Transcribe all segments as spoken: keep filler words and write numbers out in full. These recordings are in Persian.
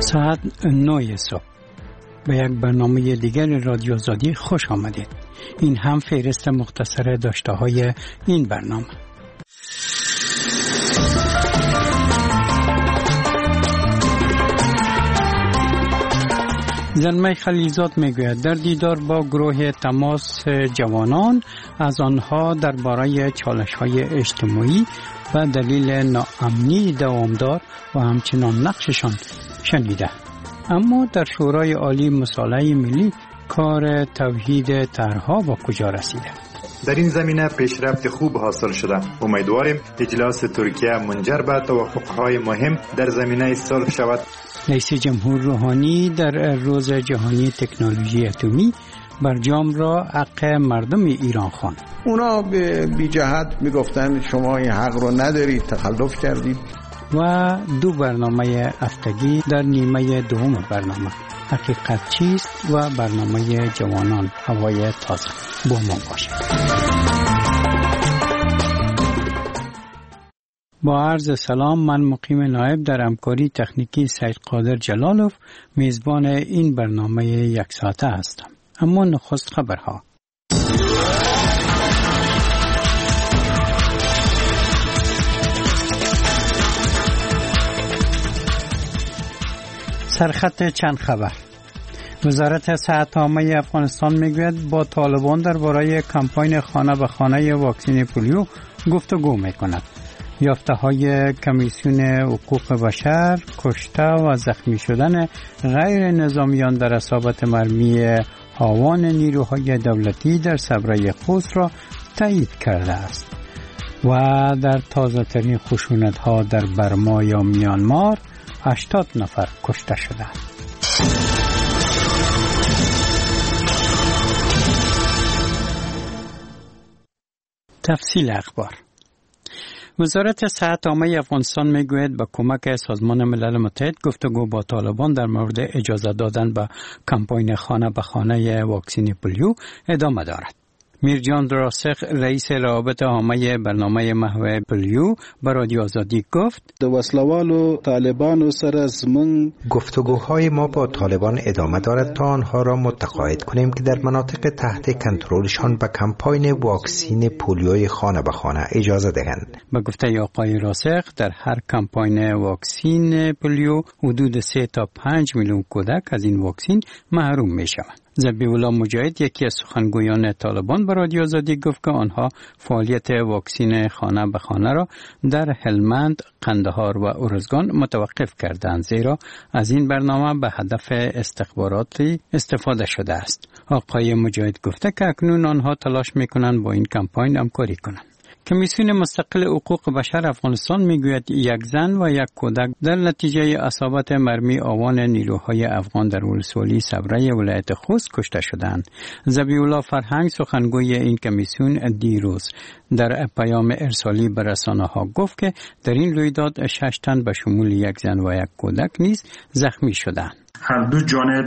ساعت نه صبح به یک برنامه دیگر رادیو آزادی خوش آمدید. این هم فهرست مختصر داشته های این برنامه. زلمه خلیزاد میگوید در دیدار با گروه تماس جوانان از آنها درباره چالش‌های اجتماعی و دلیل ناامنی دوامدار و همچنان نقششان شنیده. اما در شورای عالی مصالحه ملی کار توحید طرح‌ها با کجا رسیده؟ در این زمینه پیشرفت خوب حاصل شده. امیدواریم اجلاس ترکیه منجر به توافق‌های مهم در زمینه صلح شود. رئیس جمهور روحانی در روز جهانی تکنولوژی اتمی برجام را حق مردم ایران خواند. اونا به بی جهت میگفتن شما این حق رو ندارید، تخلف کردید. و دو برنامه هفتگی در نیمه دوم برنامه حقیقت چیست و برنامه جوانان هوای تازه. با ما باشید. با عرض سلام، من مقیم نایب در همکاری تکنیکی سید قادر جلالوف میزبان این برنامه یک ساعته هستم. اما نخست خبرها. سرخط چند خبر. وزارت صحت عامه افغانستان میگوید با طالبان درباره کمپاین خانه به خانه واکسن پولیو گفتگو میکند. یافته های کمیسیون حقوق بشر کشته و زخمی شدن غیر نظامیان در اصابت مرمی هاوان نیروهای دولتی در صبره خوست را تایید کرده است. و در تازه ترین خشونت ها در برما یا میانمار هشتاد نفر کشته شدند. تفصیل اخبار. وزارت صحت عامه افغانستان میگوید با کمک سازمان ملل متحد گفتگو با طالبان در مورد اجازه دادن به کمپاین خانه به خانه واکسن پولیو ادامه دارد. میرجان راسخ رئیس روابط عامه برنامه محو پولیو به رادیو آزادی گفت د وسلوالو طالبانو سره زمون گفتگوهای ما با طالبان ادامه دارد تا آنها را متقاعد کنیم که در مناطق تحت کنترلشان به کمپاین واکسن پولیوی خانه به خانه اجازه دهند. به گفته آقای راسخ در هر کمپاین واکسن پولیو حدود سه تا پنج میلیون کودک از این واکسن محروم می شوند. ذبیح الله مجاهد یکی از سخنگویان طالبان به رادیو آزادی گفت که آنها فعالیت واکسن خانه به خانه را در هلمند، قندهار و ارزگان متوقف کردند زیرا از این برنامه به هدف استخباراتی استفاده شده است. آقای مجاهد گفته که اکنون آنها تلاش میکنند با این کمپاین همکاری کنند. کمیسیون مستقل حقوق بشر افغانستان میگوید یک زن و یک کودک در نتیجه اصابت مرمی آوان نیروهای افغان در ولسوالی صبره ولایت خوست کشته شدند. ذبیح الله فرهنگ سخنگوی این کمیسیون دیروز در پیام ارسالی به رسانه‌ها گفت که در این رویداد شش تن به شمول یک زن و یک کودک نیز زخمی شدند. هر دو جانب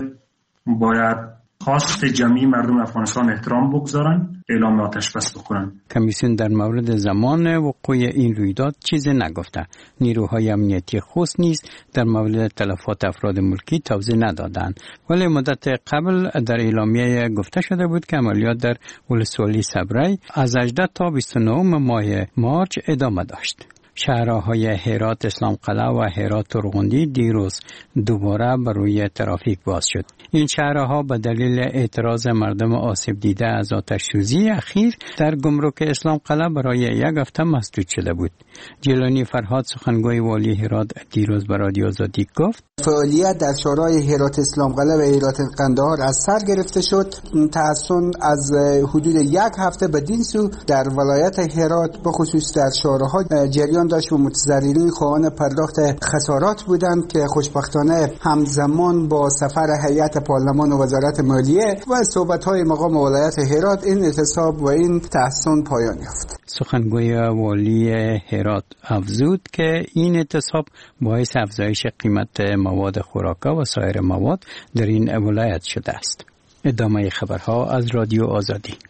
باید خواست جمعی مردم افغانستان احترام بگذارن، اعلام آتش بس بکنن. کمیسیون در مورد زمان وقوع این رویداد چیزی نگفته. نیروهای امنیتی خوست نیز در مورد تلفات افراد ملکی توضیح ندادند. ولی مدت قبل در اعلامیه گفته شده بود که عملیات در ولسوالی صبره از هجده تا بیست و نه ماه مارچ ادامه داشت. شهرهای هرات، اسلام قلعه و هرات ترغندی دیروز دوباره بر روی ترافیک باز شد. این شهرها به دلیل اعتراض مردم آسیب دیده از آتش سوزی اخیر در گمرک اسلام قلعه برای یک هفته مسدود شده بود. جیلانی فرهاد سخنگوی والی هرات دیروز به رادیو آزادی گفت فعالیت در شهرهای هرات، اسلام قلعه و هرات قندهار از سر گرفته شد. تحسن از حدود یک هفته بدین سو در ولایت هرات به خصوص در شهرها جریان داشت و متضررین خواهان پرداخت خسارات بودند که خوشبختانه همزمان با سفر هیئت پارلمان و وزارت مالیه و صحبت‌های مقام ولایت هرات این اعتصاب و این تحسن پایان یافت. سخنگوی والی هرات افزود که این اعتصاب باعث افزایش قیمت مواد خوراکی و سایر مواد در این ولایت شده است. ادامه خبرها از رادیو آزادی.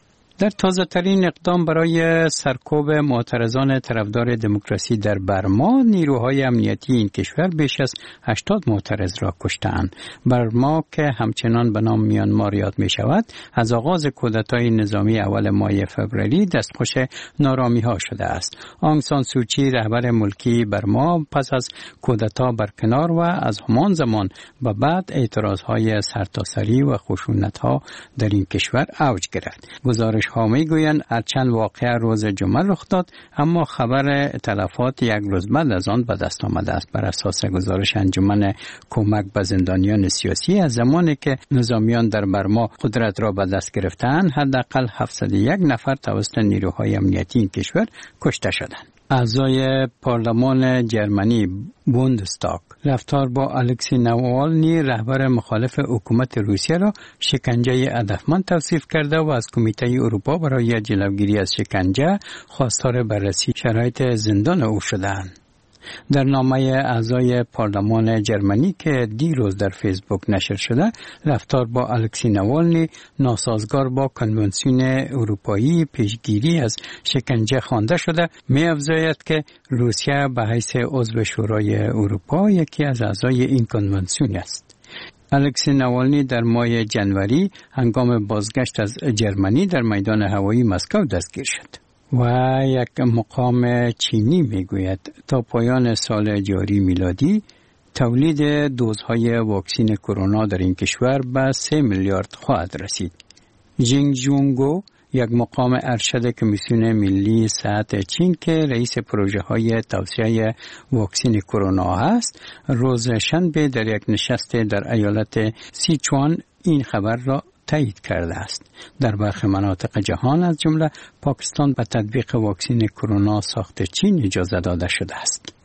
در تازه ترین اقدام برای سرکوب معترضان طرفدار دموکراسی در برما، نیروهای امنیتی این کشور بیش از هشتاد معترض را کشتند. برما که همچنان به نام میانمار یاد می شود، از آغاز کودتای نظامی اول ماه فوریه دستخوش نارامی ها شده است. آنگ سان سوچی رهبر ملکی برما پس از کودتا برکنار و از همان زمان به بعد اعتراض های سرتاسری و خشونت ها در این کشور اوج گرفت. گزارش ها می گویند هرچند واقعه روز جمعه رخ داد، اما خبر تلفات یک روز بعد از آن به دست آمده است. بر اساس گزارش انجمن کمک به زندانیان سیاسی، از زمانی که نظامیان در برما قدرت را به دست گرفتند، حداقل هفتصد و یک نفر توسط نیروهای امنیتی این کشور کشته شدند. اعضای پارلمان جرمنی بوندستاگ رفتار با الکسی ناوالنی رهبر مخالف حکومت روسیه را شکنجه هدفمند توصیف کرده و از کمیته اروپا برای جلوگیری از شکنجه خواستار بررسی شرایط زندان او شدند. در نامه اعضای پارلمان جرمنی که دیروز در فیسبوک نشر شده، رفتار با الکسی ناوالنی ناسازگار با کنوانسیون اروپایی پیشگیری از شکنجه خوانده شده. می افزاید که روسیه به حیث عضو شورای اروپا یکی از اعضای این کنوانسیون است. الکسی ناوالنی در ماه جنوری هنگام بازگشت از جرمنی در میدان هوایی مسکو دستگیر شد. و یک مقام چینی میگوید تا پایان سال جاری میلادی تولید دوزهای واکسین کرونا در این کشور به سه میلیارد خواهد رسید. جینگ جونگو، یک مقام ارشد کمیسیون ملی صحت چین که رئیس پروژه های توسعه واکسین کرونا است، روز شنبه در یک نشست در ایالت سیچوان این خبر را تایید کرده است. در برخی مناطق جهان از جمله پاکستان به تطبیق واکسین کرونا ساخت چین اجازه داده شده است.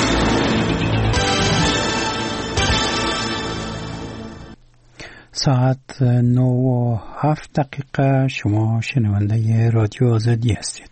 ساعت نه و هفت دقیقه. شما شنونده رادیو آزادی هستید.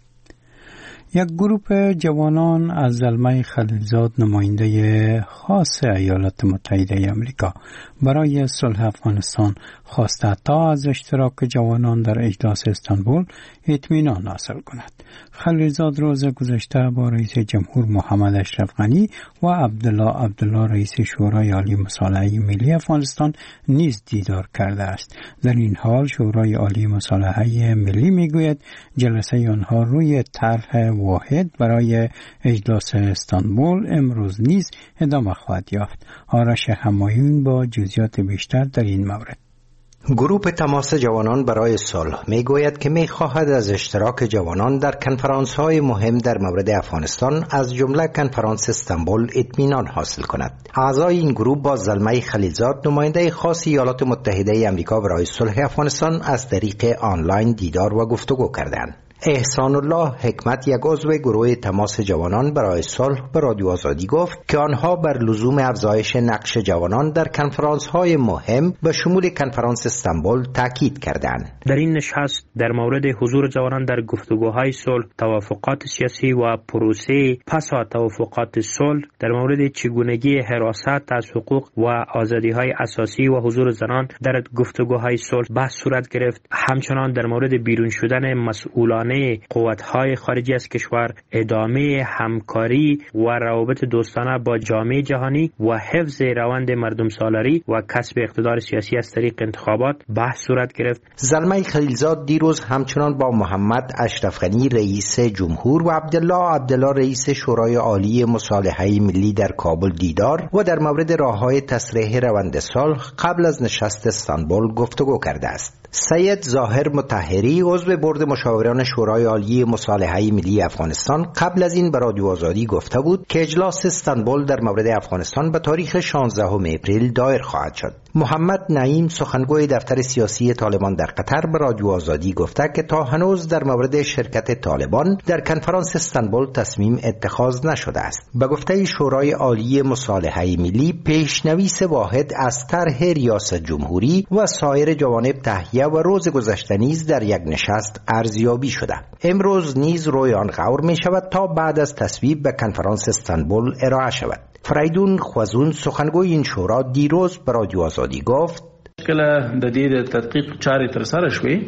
یک گروه جوانان از زلمه خلیلزاد، نماینده خاص ایالات متحده آمریکا برای صلح افغانستان، خواسته تا از اشتراک جوانان در اجلاس استانبول اطمینان حاصل کند. خلیلزاد روز گذشته با رئیس جمهور محمد اشرف غنی و عبدالله عبدالله رئیس شورای عالی مصالحه ملی افغانستان نیز دیدار کرده است. در این حال شورای عالی مصالحه ملی میگوید جلسه آنها روی طرح واحد برای اجلاس استانبول امروز نیز ادامه خواهد یافت. آرش همایون با جزئیات بیشتر در این مورد. گروه تماس جوانان برای صلح می گوید که می خواهد از اشتراک جوانان در کنفرانس های مهم در مورد افغانستان از جمله کنفرانس استانبول اطمینان حاصل کند. اعضای این گروه با زلمه خلیلزاد، نماینده خاص ایالات متحده آمریکا برای صلح افغانستان، از طریق آنلاین دیدار و گفتگو کردند. احسان الله حکمت، یک عضو گروه تماس جوانان برای صلح، به رادیو آزادی گفت که آنها بر لزوم افزایش نقش جوانان در کنفرانس های مهم به شمول کنفرانس استانبول تاکید کردند. در این نشست در مورد حضور جوانان در گفتگوهای صلح، توافقات سیاسی و پروسه پس از توافقات صلح، در مورد چگونگی حراست از حقوق و آزادی‌های اساسی و حضور زنان در گفتگوهای صلح بحث صورت گرفت. همچنان در مورد بیرون شدن مسئولان قوت‌های خارجی از کشور، ادامه همکاری و روابط دوستانه با جامعه جهانی و حفظ روند مردم سالاری و کسب اقتدار سیاسی از طریق انتخابات بحث صورت گرفت. زلمه خلیلزاد دیروز همچنان با محمد اشرف غنی رئیس جمهور و عبدالله عبدالله رئیس شورای عالی مصالحه ملی در کابل دیدار و در مورد راه‌های تسریع روند صلح قبل از نشست استانبول گفتگو کرده است. سید ظاهر مطهری، عضو بورد مشاوران شورای عالی مصالحه ملی افغانستان، قبل از این به رادیو آزادی گفته بود که اجلاس استانبول در مورد افغانستان به تاریخ شانزدهم اپریل دایر خواهد شد. محمد نعیم، سخنگوی دفتر سیاسی طالبان در قطر، به رادیو آزادی گفته که تا هنوز در مورد شرکت طالبان در کنفرانس استانبول تصمیم اتخاذ نشده است. به گفته شورای عالی مصالحه ملی، پیشنویس واحد از طرح ریاست جمهوری و سایر جوانب تهیه و روز گذشته نیز در یک نشست ارزیابی شده. امروز نیز روی آن غور می شود تا بعد از تصویب به کنفرانس استانبول ارائه شود. فریدون خوازون، سخنگوی این شورا، دیروز به رادیو آزادی گفت کله د دې تحقیق چارې تر سره شوې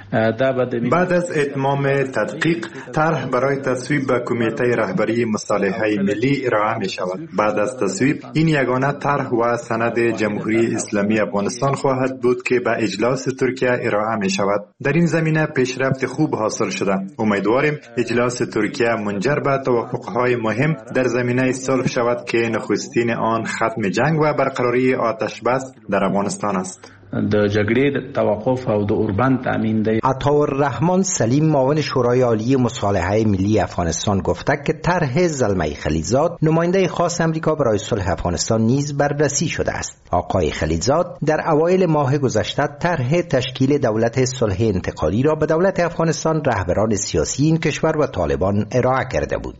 بعد از اتمام تدقیق طرح برای تصویب به کمیته رهبری مصالحه ملی ارائه می شود. بعد از تصویب این یگانه طرح و سند جمهوری اسلامی افغانستان خواهد بود که به اجلاس ترکیه ارائه می شود. در این زمینه پیشرفت خوب حاصل شده. امیدواریم اجلاس ترکیه منجر به توافقهای مهم در زمینه صلح شود که نخستین آن ختم جنگ و برقراری آتش بس در افغانستان است. د جګړې د توقف او د اوربند تامین دی. عطاالرحمن سلیم معاون شورای عالی مصالحه ملی افغانستان گفته که طرح زلمه خلیلزاد نماینده خاص امریکا برای صلح افغانستان نیز بررسی شده است. آقای خلیلزاد در اوایل ماه گذشته طرح تشکیل دولت صلح انتقالی را به دولت افغانستان، رهبران سیاسی این کشور و طالبان ارائه کرده بود.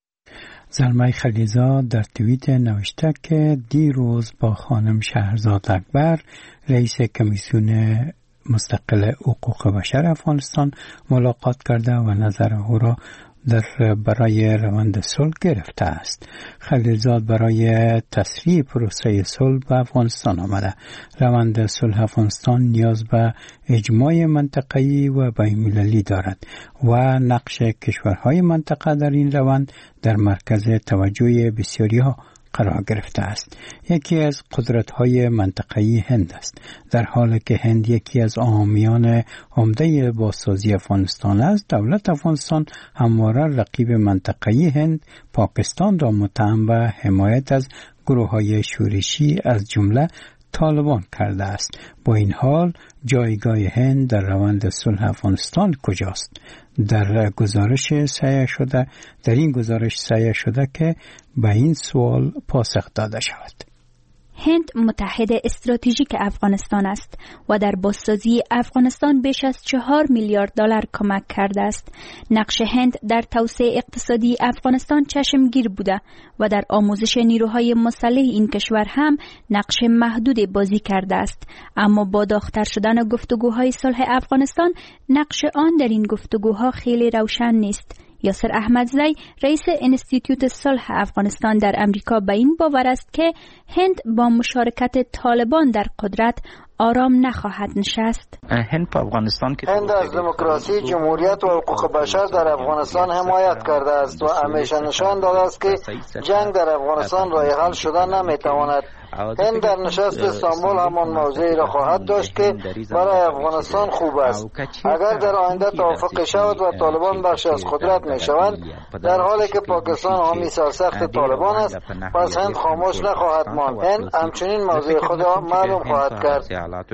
زلمه خلیلزاد در توییت نوشته که دیروز با خانم شهرزاد اکبر رئیس کمیسیون مستقل حقوق بشر افغانستان ملاقات کرده و نظر او را در برای روند صلح گرفته است. خلیلزاد برای تسریع پروسه صلح به افغانستان آمده. روند صلح افغانستان نیاز به اجماع منطقه‌ای و بین‌المللی دارد و نقش کشورهای منطقه در این روند در مرکز توجه بسیاری‌ها قرار گرفته است. یکی از قدرت‌های منطقه‌ای هند است، در حالی که هند یکی از حامیان عمده بازسازی افغانستان است. دولت افغانستان همواره رقیب منطقه‌ای هند پاکستان را متهم به حمایت از گروه‌های شورشی از جمله طالبان کرده است. با این حال جایگاه هند در روند صلح افغانستان کجاست؟ در گزارش سعی شده در این گزارش سعی شده که به این سوال پاسخ داده شود. هند متحد استراتژیک افغانستان است و در بازسازی افغانستان بیش از چهار میلیارد دلار کمک کرده است. نقش هند در توسعه اقتصادی افغانستان چشمگیر بوده و در آموزش نیروهای مسلح این کشور هم نقش محدودی بازی کرده است. اما با داغ‌تر شدن گفتگوهای صلح افغانستان، نقش آن در این گفتگوها خیلی روشن نیست. یاسر احمدزی رئیس انستیتوت صلح افغانستان در امریکا به این باور است که هند با مشارکت طالبان در قدرت آرام نخواهد نشست. هند په افغانستان کې هند از دموکراسی، جمهوریت و حقوق بشر در افغانستان حمایت کرده است و همیشه نشان داده است که جنگ در افغانستان راه حل شدن نمیتواند. هند در نشست استانبول همان موضعی را خواهد داشت که برای افغانستان خوب است. اگر در آینده توافق شود و طالبان بخشی از قدرت می شوند، در حالی که پاکستان حامی سرسخت طالبان است، پس هند خاموش نخواهد ماند. هند همچنین موضع خود را معلوم خواهد کرد.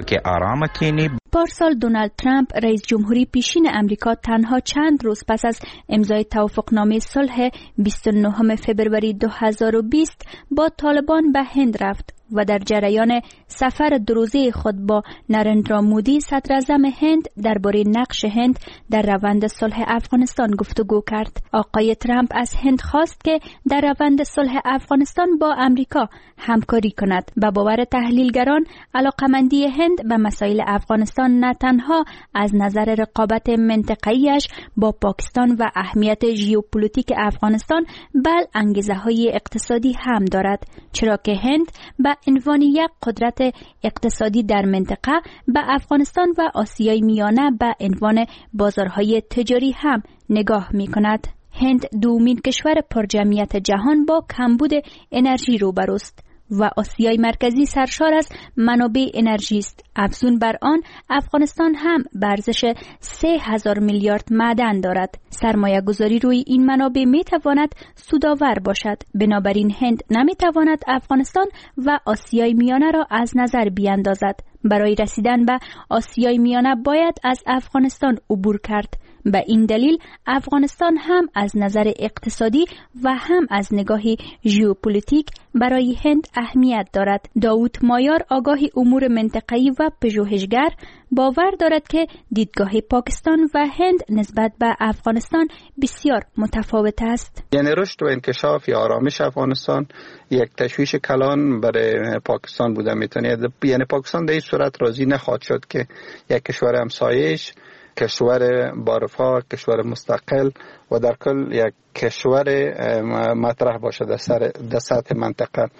پارسال دونالد ترامپ رئیس جمهوری پیشین امریکا تنها چند روز پس از امضای توافقنامه صلح بیست و نهم فوریه دو هزار و بیست با طالبان به هند رفت و در جریان سفر دو روزه خود با نرندرا مودی صدر اعظم هند درباره نقش هند در روند صلح افغانستان گفتگو کرد. آقای ترامپ از هند خواست که در روند صلح افغانستان با امریکا همکاری کند. به باور تحلیلگران، علاقمندی هند به مسائل افغانستان نه تنها از نظر رقابت منطقه‌ایش با پاکستان و اهمیت ژئوپلیتیک افغانستان، بل انگیزه‌های اقتصادی هم دارد، چرا که هند به عنوان یک قدرت اقتصادی در منطقه به افغانستان و آسیای میانه به عنوان بازارهای تجاری هم نگاه می کند. هند دومین کشور پرجمعیت جهان با کمبود انرژی روبروست و آسیای مرکزی سرشار از منابع انرژی است. افزون بر آن، افغانستان هم به ارزش سه هزار میلیارد معدن دارد. سرمایه گذاری روی این منابع می تواند سودآور باشد. بنابراین هند نمی تواند افغانستان و آسیای میانه را از نظر بیاندازد. برای رسیدن به آسیای میانه باید از افغانستان عبور کرد. به این دلیل افغانستان هم از نظر اقتصادی و هم از نگاه ژئوپلیتیک برای هند اهمیت دارد. داوود مایار، آگاه امور منطقه‌ای و پژوهشگر، باور دارد که دیدگاه پاکستان و هند نسبت به افغانستان بسیار متفاوت است. یعنی رشد و انکشاف یا آرامش افغانستان یک تشویش کلان برای پاکستان بوده میتونه. یعنی پاکستان در این صورت راضی نخواهد شد که یک کشور همسایش، کشور بارفا، کشور مستقل و در کل یک کشور مطرح باشه در سر در سطح منطقه.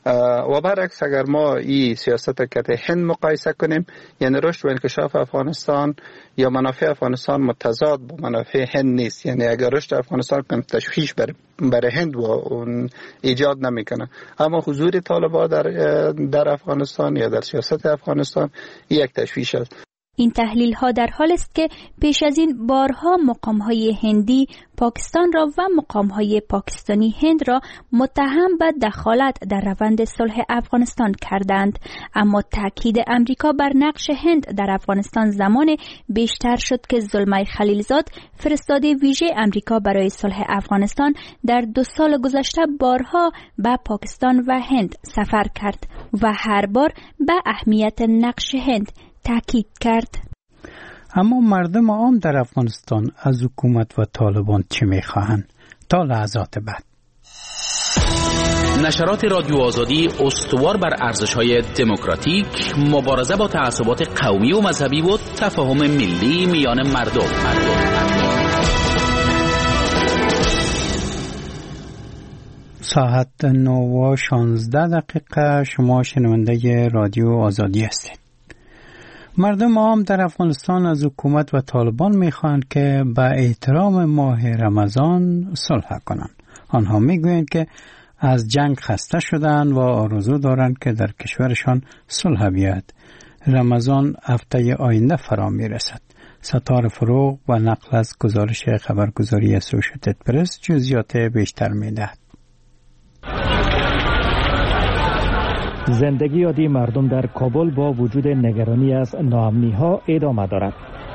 و برعکس اگر ما این سیاست که هند مقایسه کنیم، یعنی رشد و انکشاف افغانستان یا منافع افغانستان متضاد با منافع هند نیست. یعنی اگر رشد افغانستان کم تشویش بر برای هند و ایجاد نمیکنه، اما حضور طالبان در در افغانستان یا در سیاست افغانستان یک تشویش است. این تحلیل ها در حال است که پیش از این بارها مقام های هندی پاکستان را و مقام های پاکستانی هند را متهم به دخالت در روند صلح افغانستان کردند، اما تاکید امریکا بر نقش هند در افغانستان زمان بیشتر شد که زلمای خلیلزاد، فرستاده ویژه امریکا برای صلح افغانستان، در دو سال گذشته بارها به پاکستان و هند سفر کرد و هر بار به اهمیت نقش هند تاکید کرد. اما مردم عام در افغانستان از حکومت و طالبان چه می‌خواهند؟ تا لحظات بعد. نشرات رادیو آزادی استوار بر ارزش‌های دموکراتیک، مبارزه با تعصبات قومی و مذهبی و تفاهم ملی میان مردم. ساعت نه و شانزده دقیقه. شما شنونده رادیو آزادی هستید. مردم عام در افغانستان از حکومت و طالبان میخواهند که به احترام ماه رمضان صلح کنند. آنها میگویند که از جنگ خسته شدند و آرزو دارند که در کشورشان صلح بیاید. رمضان هفته آینده فرا میرسد. ستاره فروغ و نقل از گزارش خبرگزاری اسوشیتد پرس جزئیات بیشتر میدهد. زندگی عادی مردم در کابل با وجود نگرانی از ناامنی‌ها ادامه دارد.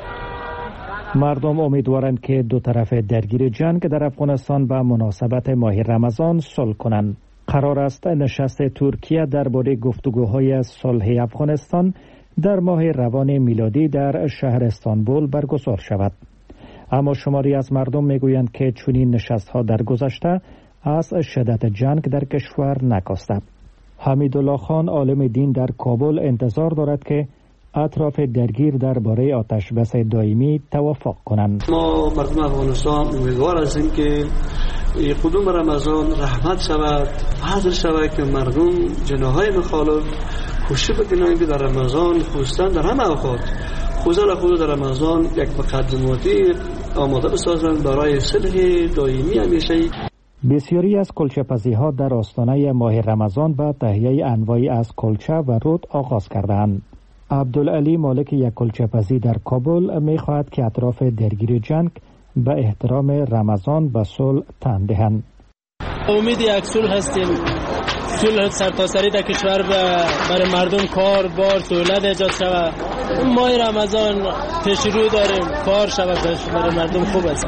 مردم امیدوارند که دو طرف درگیر جنگ در افغانستان به مناسبت ماه رمضان صلح کنند. قرار است نشست ترکیه درباره گفتگوهای صلح افغانستان در ماه روان میلادی در شهر استانبول برگزار شود. اما شماری از مردم میگویند که چنین نشست‌ها در گذشته از شدت جنگ در کشور نکاسته. حمیدالله خان عالم دین در کابل انتظار دارد که اطراف درگیر درباره آتش بس دائمی توافق کنند. ما مردم افغانستان امیدوار هستیم که قدوم رمضان رحمت شود، حاضر شود که مردم جناهای مخالف کوشش بکنند که در رمضان خصوصا در همه اوقات خصوصا خود در رمضان یک مقدماتی آماده بسازند برای صلح دائمی همیشه‌ای. بسیاری از کلچه‌پزی‌ها در آستانه ماه رمضان به تهیه انواعی از کلچه و رود آغاز کردند. عبدالعلی مالک یک کلچه‌پزی در کابل می‌خواهد که اطراف درگیر جنگ به احترام رمضان و صلح تن دهند. امید یک صلح هستیم، صلح سرتاسری در کشور برای مردم کار بار سهولت ایجاد شود. ماه رمضان پیش رو داریم، کار شود برای مردم خوب است.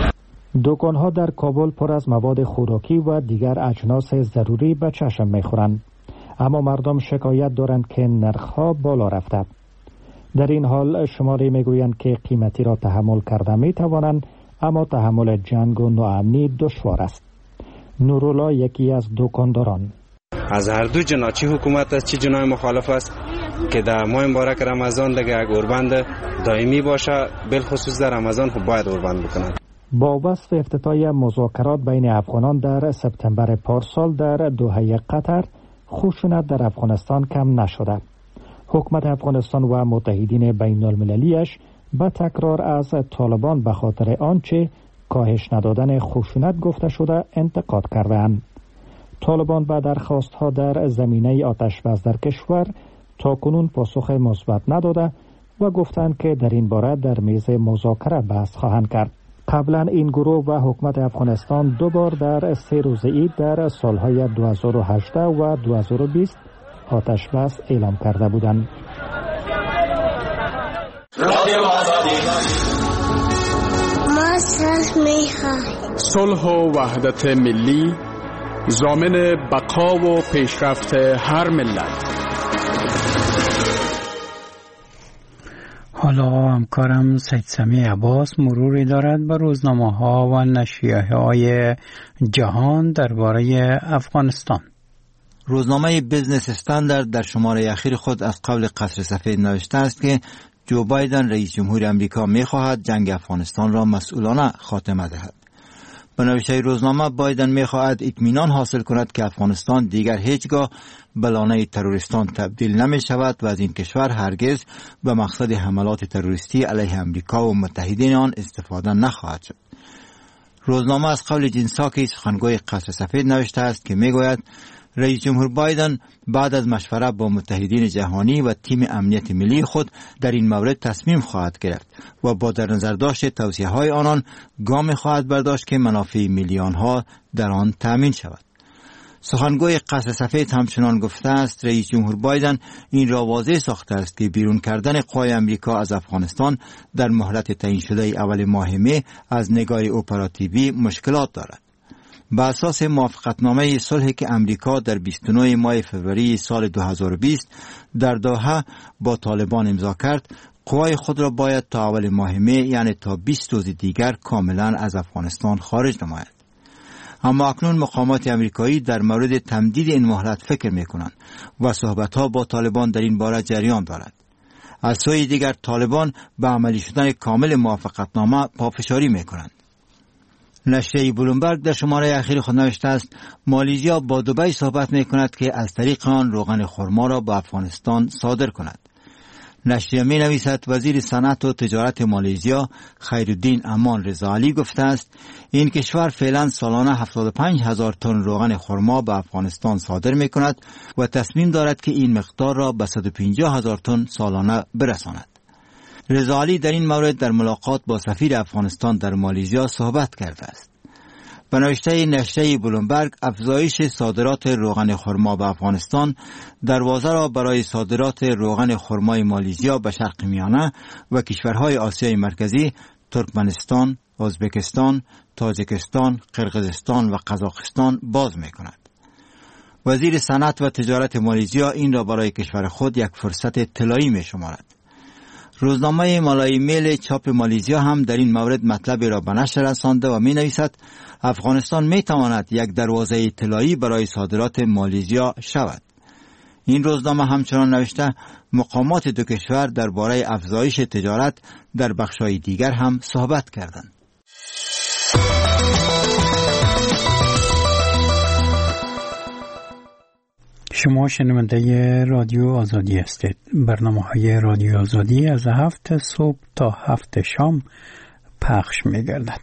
دکان‌ها در کابل پر از مواد خوراکی و دیگر اجناس ضروری به چشم می‌خورند، اما مردم شکایت دارند که نرخ‌ها بالا رفته. در این حال شماری می‌گویند که قیمتی را تحمل کرده می‌توانند، اما تحمل جنگ و ناامنی دشوار است. نورالله یکی از دکانداران: از هر دو جناح، چی حکومت است چی جناح مخالف است، که در ماه مبارک رمضان دیگه یک اوربند دائمی باشه، بالخصوص در رمضان خب باید اوربند بکنند. با وصف افتتاح مذاکرات بین افغانان در سپتامبر پارسال در دوحه قطر، خشونت در افغانستان کم نشده. حکومت افغانستان و متحدین بین المللیش به تکرار از طالبان به خاطر آنچه کاهش ندادن خشونت گفته شده انتقاد کردند. طالبان به درخواست‌ها در زمینه آتش بس در کشور تاکنون پاسخ مثبت نداده و گفتند که در این باره در میز مذاکره بحث خواهند کرد. قبلا این گروه و حکومت افغانستان دو بار در سه روزه عید در سالهای دو هزار و هجده و دو هزار و بیست آتش بس اعلام کرده بودند. ما صلح می‌خواهیم. صلح و وحدت ملی ضامن بقا و پیشرفت هر ملت. حالا همکارم سید سمی عباس مروری دارد به روزنامه ها و نشریه های جهان درباره افغانستان. روزنامه بیزنس استاندارد در شماره اخیر خود از قول قصر سفید نوشته است که جو بایدن رئیس جمهور امریکا می‌خواهد جنگ افغانستان را مسئولانه خاتمه دهد. به نوشته روزنامه بایدن می‌خواهد اطمینان حاصل کند که افغانستان دیگر هیچگاه به لانه تروریستان تبدیل نمی شود و از این کشور هرگز به مقصد حملات تروریستی علیه امریکا و متحدین آن استفاده نخواهد شد. روزنامه از قول جین ساکی سخنگوی قصر سفید نوشته است که میگوید رئیس جمهور بایدن بعد از مشورت با متحدین جهانی و تیم امنیت ملی خود در این مورد تصمیم خواهد گرفت و با در نظر داشت توصیه های آنان گام خواهد برداشت که منافع میلیون ها در آن تامین شود. سخنگوی قصر سفید همچنان گفته است رئیس جمهور بایدن این را واضح ساخته است که بیرون کردن قوای امریکا از افغانستان در مهلت تعیین شده اول ماه می از نگاه اپراتیوی مشکلات دارد. بر اساس موافقتنامه صلحی که امریکا در بیست و نه ماه فوریه سال دو هزار و بیست در دوحه با طالبان امضا کرد، قوای خود را باید تا اول ماه می یعنی تا بیست روز دیگر کاملا از افغانستان خارج نماید. اما اکنون مقامات امریکایی در مورد تمدید این مهلت فکر میکنند و صحبت‌ها با طالبان در این باره جریان دارد. از سوی دیگر طالبان به عملی شدن کامل موافقتنامه پافشاری میکنند. نشریه بلومبرگ در شماره اخیر خود نوشته است مالزیا با دبی صحبت میکند که از طریق آن روغن خرما را به افغانستان صادر کند. نشریه می نویسد وزیر صنعت و تجارت مالزیا خیرالدین امان رضاعلی گفته است این کشور فعلا سالانه هفتاد و پنج هزار تن روغن خرما به افغانستان صادر می کند و تصمیم دارد که این مقدار را به صد و پنجاه هزار تن سالانه برساند. رضاعلی در این مورد در ملاقات با سفیر افغانستان در مالزیا صحبت کرده است. به نوشته نشریه بلومبرگ افزایش صادرات روغن خرما به افغانستان دروازه را برای صادرات روغن خرمای مالزیا به شرق میانه و کشورهای آسیای مرکزی، ترکمنستان، ازبکستان، تاجیکستان، قرقیزستان و قزاقستان باز می کند. وزیر صنعت و تجارت مالزیا این را برای کشور خود یک فرصت طلایی می شمارد. روزنامه مالای میل چاپ مالزیا هم در این مورد مطلب را به نشر رسانده و می نویسد افغانستان می تواند یک دروازه طلایی برای صادرات مالزیا شود. این روزنامه همچنان نوشته مقامات دو کشور درباره افزایش تجارت در بخش‌های دیگر هم صحبت کردند. شما شنونده رادیو آزادی هستید. برنامه های رادیو آزادی از هفت صبح تا هفت شام پخش می گردد.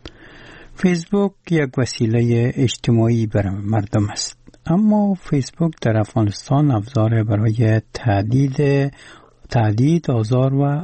فیسبوک یک وسیله اجتماعی برای مردم است. اما فیسبوک در افغانستان ابزار برای تهدید تهدید آزار و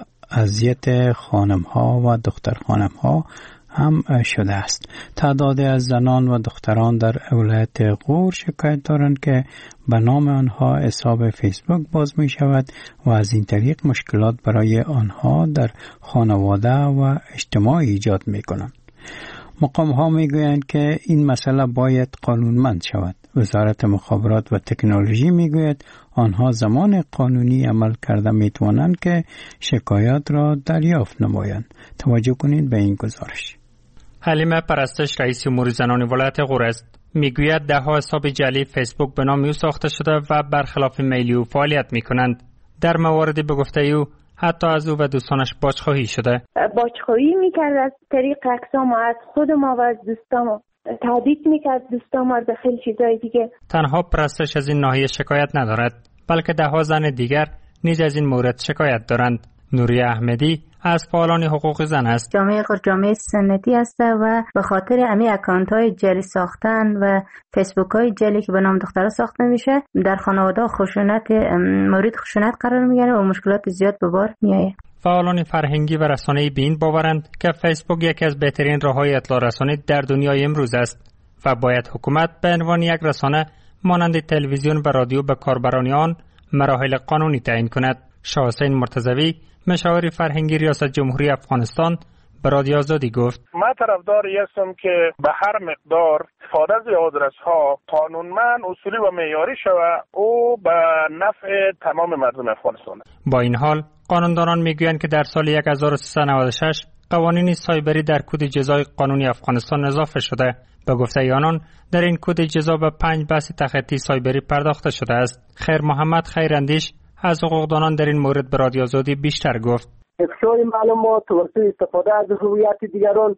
اذیت خانم ها و دختر خانم ها هم شده است. تعداد از زنان و دختران در ولایت غور شکایت دارند که به نام آنها حساب فیسبوک باز می شود و از این طریق مشکلات برای آنها در خانواده و اجتماع ایجاد می کنند. مقام ها می گویند که این مسئله باید قانونمند شود. وزارت مخابرات و تکنولوژی می گوید آنها زمان قانونی عمل کرده می توانند که شکایات را دریافت نمایند. توجه کنید به این گزارش. حلیمه پرستش رئیس امور زنان ولایت غور است. میگوید ده ها حساب جعلی فیسبوک به نام او ساخته شده و برخلاف میل او فعالیت می کنند. در مواردی به گفته او حتی از او و دوستانش باجخواهی شده. باجخواهی میکرد از طریق اقسام از خود ما و از دوستان، تهدید میکرد دوستان ما به خیلی چیزای دیگه. تنها پرستش از این ناحیه شکایت ندارد، بلکه ده ها زن دیگر نیز از این مورد شکایت دارند. نوری احمدی از فعالان حقوق زن است. جامعه غور جامعه سنتی است و به خاطر امی اکانت های جعلی ساختن و فیسبوک های جعلی که به نام دخترها ساخته میشه در خانواده خشونت مورد خشونت قرار میگیره و مشکلات زیاد به بار میآید. فعالان فرهنگی و رسانه‌ای به این باورند که فیسبوک یکی از بهترین راه‌های اطلاع رسانی در دنیای امروز است و باید حکومت به عنوان یک رسانه مانند تلویزیون و رادیو به کاربران آن مراحل قانونی تعیین کند. شاه حسین مرتضوی مشاور فرهنگی ریاست جمهوری افغانستان به رادیو آزادی گفت: من طرفداری هستم که به هر مقدار استفاده از آدرس‌ها قانونمند، اصولی و معیاری شود او به نفع تمام مردم افغانستان است. با این حال قانوندانان میگویند که در سال هزار و سیصد و نود و شش قوانین سایبری در کد جزای قانونی افغانستان اضافه شده. به گفته آنان در این کد جزا به پنج بحث تخطی سایبری پرداخته شده است. خیر محمد خیراندیش از حقوقدانان در این مورد به رادیو آزادی بیشتر گفت: افشای معلومات توسط استفاده از هویت دیگران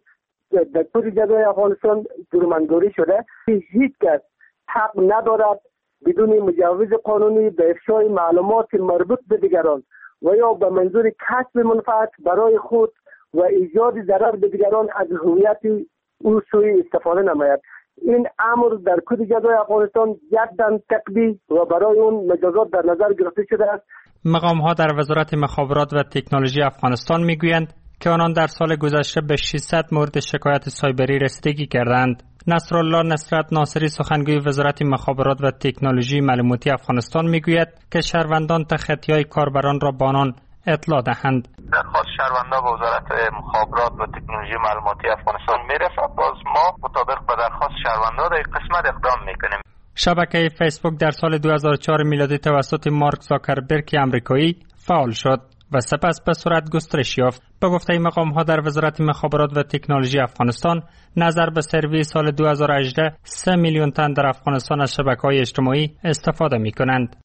در طول جزای افغانستان جرمنداری شده. هیچ کس حق ندارد بدون مجوز قانونی به افشای معلومات مربوط به دیگران و یا به منظور کسب منفعت برای خود و ایجاد ضرر به دیگران از هویت او سوی استفاده نماید. این امر در کد جزای افغانستان جداً تقبیح و برای اون مجازات در نظر گرفته شده است. مقام ها در وزارت مخابرات و تکنولوژی افغانستان میگویند که آنان در سال گذشته به ششصد مورد شکایت سایبری رسیدگی کردند. نصرالله نصرت ناصری سخنگوی وزارت مخابرات و تکنولوژی معلوماتی افغانستان میگوید که شهروندان تخطی‌های کاربران را با آنان اطلاع دهند. درخواست شهروندا به وزارت مخابرات و تکنولوژی معلوماتی افغانستان میرسد. باز ما مطابق با درخواست شهروندا در قسمت اقدام میکنیم. شبکه فیسبوک در سال دو هزار و چهار میلادی توسط مارک زاکربرگ امریکایی فعال شد و سپس به سرعت گسترش یافت. به گفته مقام ها در وزارت مخابرات و تکنولوژی افغانستان، نظر به سروی سال دو هزار و هجده سه میلیون تن در افغانستان از شبکه‌های اجتماعی استفاده می‌کنند.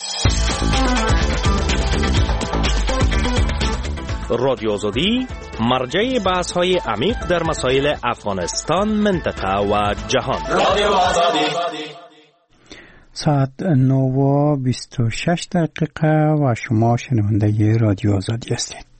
رادیو آزادی مرجع بحث‌های عمیق در مسائل افغانستان، منطقه و جهان. رادیو آزادی. ساعت نه و بیست و شش دقیقه و شما شنونده رادیو آزادی هستید.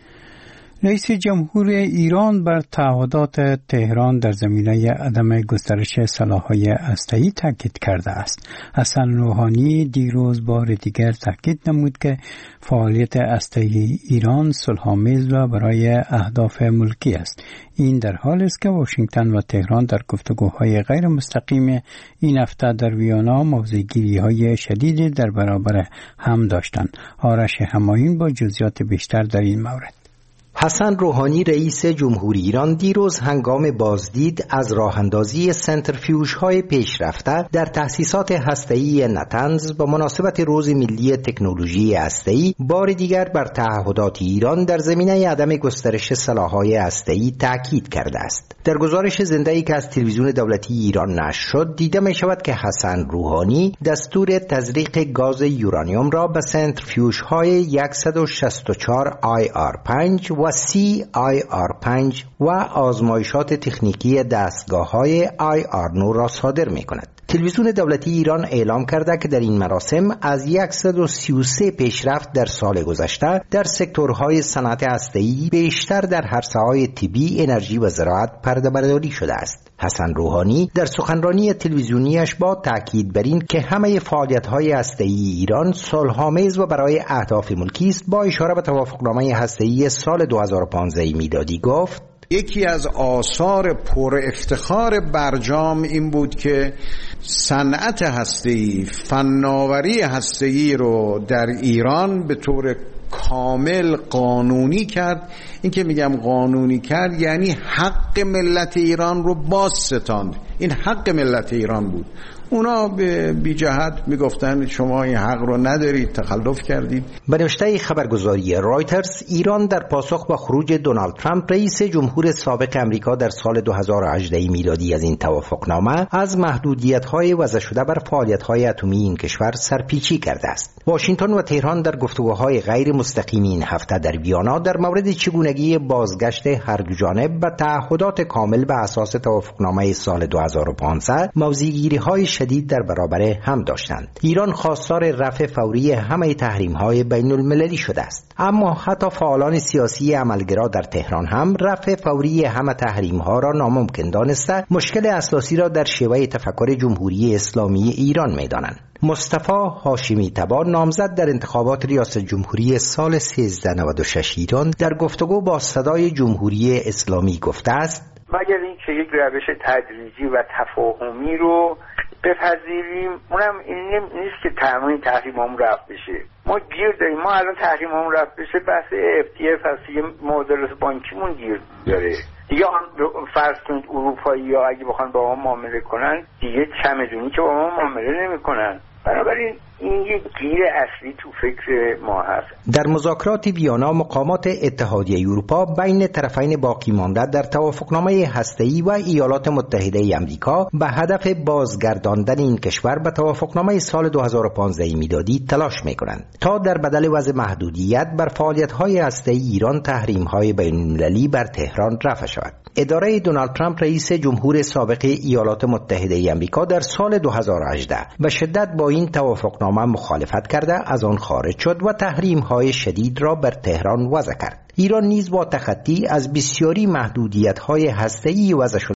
رئیس جمهور ایران بر تعهدات تهران در زمینه عدم گسترش سلاح‌های هسته‌ای تاکید کرده است. حسن روحانی دیروز بار دیگر تاکید نمود که فعالیت هسته‌ای ایران صلح‌آمیز و برای اهداف ملکی است. این در حالی است که واشنگتن و تهران در گفتگوهای غیر مستقیم این هفته در ویانا موضع‌گیری‌های شدیدی در برابر هم داشتند. آرش همایون با جزئیات بیشتر در این مورد. حسن روحانی رئیس جمهوری ایران دیروز هنگام بازدید از راهاندازی سنترفیوژهای پیشرفته در تأسیسات هسته‌ای نتنز به مناسبت روز ملی تکنولوژی هسته‌ای بار دیگر بر تعهدات ایران در زمینه عدم گسترش سلاح‌های هسته‌ای تاکید کرده است. در گزارش زنده‌ای که از تلویزیون دولتی ایران نشر شد دیده می شود که حسن روحانی دستور تزریق گاز یورانیوم را به سنترفیوژهای صد و شصت و چهار آی آر پنج و سی آی آر پنج و آزمایشات تکنیکی دستگاه‌های آی آر نه را صادر می‌کند. تلویزیون دولتی ایران اعلام کرده که در این مراسم از صد و سی و سه پیشرفت در سال گذشته در سکتورهای صنعت هسته‌ای بیشتر در عرصه‌های طبی، انرژی و زراعت پرده‌برداری شده است. حسن روحانی در سخنرانی تلویزیونیش با تاکید بر این که همه فعالیت‌های هسته‌ای ایران صلح‌آمیز و برای اهداف ملکی است، با اشاره به توافقنامه هسته‌ای سال دو هزار و پانزده میلادی گفت: یکی از آثار پر افتخار برجام این بود که صنعت هسته‌ای، فناوری هسته‌ای رو در ایران به طور کامل قانونی کرد. این که میگم قانونی کرد یعنی حق ملت ایران رو باز ستاند. این حق ملت ایران بود. اونا به بی جهت میگفتن شما این حق رو ندارید، تخلف کردید. به نوشته خبرگزاری رایترز، ایران در پاسخ به خروج دونالد ترامپ رئیس جمهور سابق امریکا در سال دو هزار و هجده میلادی از این توافقنامه از محدودیت‌های وضع شده بر فعالیت‌های اتمی این کشور سرپیچی کرده است. واشنگتن و تهران در گفتگوهای غیر مستقیم این هفته در ویانا در مورد چگونگی بازگشت هر دو جانب به تعهدات کامل به اساس توافقنامه سال دو هزار و پانزده موضع‌گیری‌های شدید در برابر هم داشتند. ایران خواستار رفع فوری همه تحریم‌های بین‌المللی شده است، اما حتی فعالان سیاسی عملگرا در تهران هم رفع فوری همه تحریم‌ها را ناممکن دانسته مشکل اساسی را در شیوه تفکر جمهوری اسلامی ایران می‌دانند. مصطفی هاشمی تبار نامزد در انتخابات ریاست جمهوری سال سیزده نود و شش ایران در گفتگو با صدای جمهوری اسلامی گفته است: مگر اینکه یک روش تدریجی و تفاهمی رو بپذیریم، اونم این نیست که تمام تحریم‌هامون رفع بشه. ما گیر داریم، ما الان تحریم‌هامون رفع بشه بحث اف تی اف هست، یه معادلات بانکیمون گیر داره دیگه. فرض کنید اروپایی‌ها اگه بخوان با ما معامله کنن دیگه چمدونی که با ما معامله نمی‌کنن. بنابراین این یک گیر اصلی تو فکر ما هست. در مذاکرات ویانا مقامات اتحادیه اروپا بین طرفین باقی مانده در توافقنامه هسته‌ای و ایالات متحده آمریکا به هدف بازگرداندن این کشور به توافقنامه سال دو هزار و پانزده میلادی تلاش می‌کنند تا در بدل وضع محدودیت بر فعالیت‌های هسته‌ای ایران تحریم‌های بین‌المللی بر تهران رفع شود. اداره دونالد ترامپ رئیس جمهور سابق ایالات متحده آمریکا در سال دو هزار و هجده به شدت با این توافقنامه مخالفت کرده از آن خارج شد و تحریم‌های شدید را بر تهران وضع کرد. ایران نیز با تخطی از بسیاری محدودیت‌های هسته‌ای وضع شده